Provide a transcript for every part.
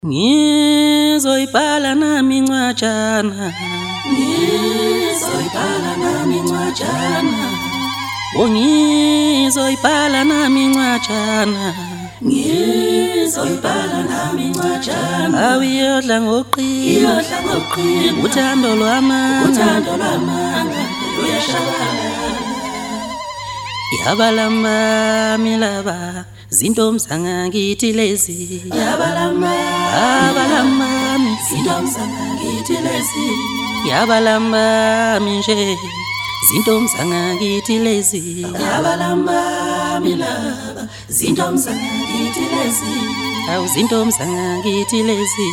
Ngizoyibhala nami incwajana, ngizoyibhala nami incwajana, awuyodla ngoqina, uthando lwamanga yabalamba milaba zintombi zangakithi lezi, yabalamba nje zintombi zangakithi lezi, awu zintombi zangakithi lezi,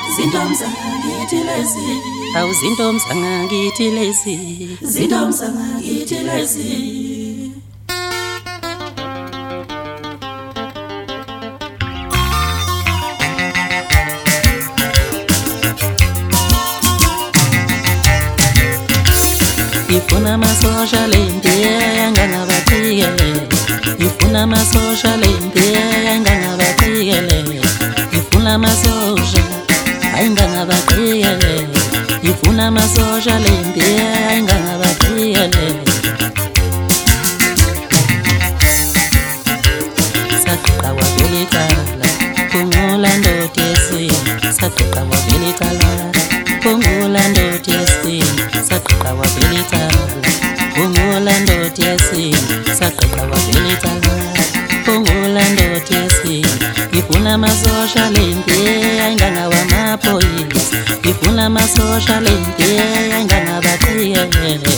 awu zintombi zangakithi lezi. Ifuna amasosha lempiya ngangabathikele, ifuna amasosha lempiya ngangabathikele, ifuna amasosha ayingangabathikele, ifuna amasosha lempiya ngangabathikele. Saqiqa wavela icala phungula ndoda yesini, saqiqa wavela icala phungula ndoda yesini, saqiqa wavela icala phungula ndoda yesini, saqiqa wavela icala phungula ndoda yesini. Ifuna amasosha lempiya ngangawamaphoyisa, ifuna amasosha lempiya ngangabathikele.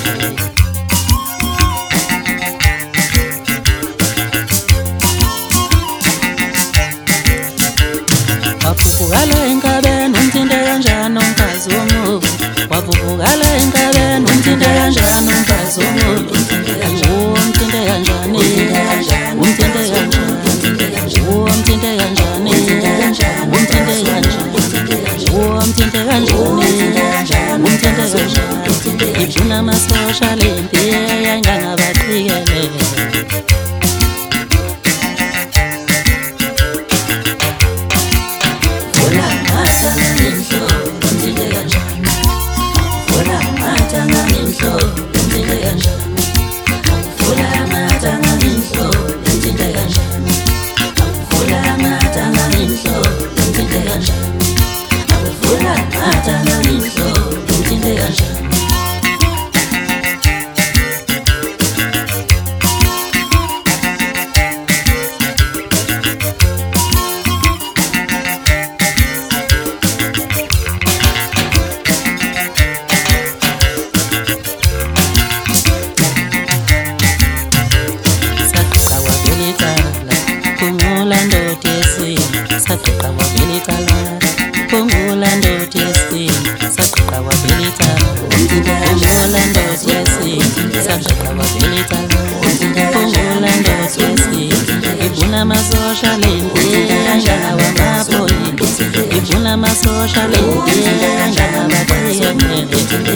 Wavuvukala enkabeni umthinte kanjani umfazi womuntu, wavuvukala enkabeni umthinte kanjani umfazi womuntu, umthinte kanjani, umthinte kanjani, umthinte kanjani, umthinte kanjani, umthinte kanjani. Ifuna amasosha lempiya ngangabathikele. Saqiqa wavela icala phungula ndoda yesini, saqiqa wavela icala phungula ndoda yesini, saqiqa wavela icala phungula ndoda yesini. Ifuna amasosha lempiya ngangawamaphoyisa, ifuna amasosha lempiya ngangabathikele.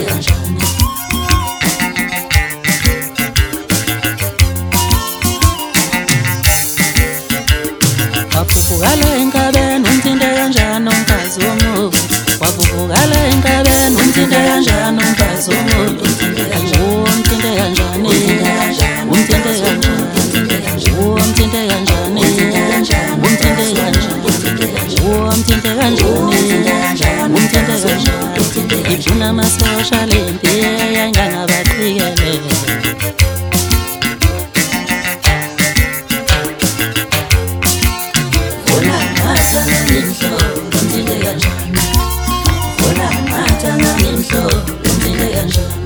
Wavuvukala enkabeni umthinte kanjani umfazi womuntu, wavuvukala enkabeni umthinte kanjani umfazi womuntu, umthinte kanjani, umthinte kanjani, umthinte kanjani, umthinte kanjani, umthinte kanjani, umthinte kanjani. Ifuna amasosha lempiya ngangabathikele. Umthinte kanjani, umthinte kanjani.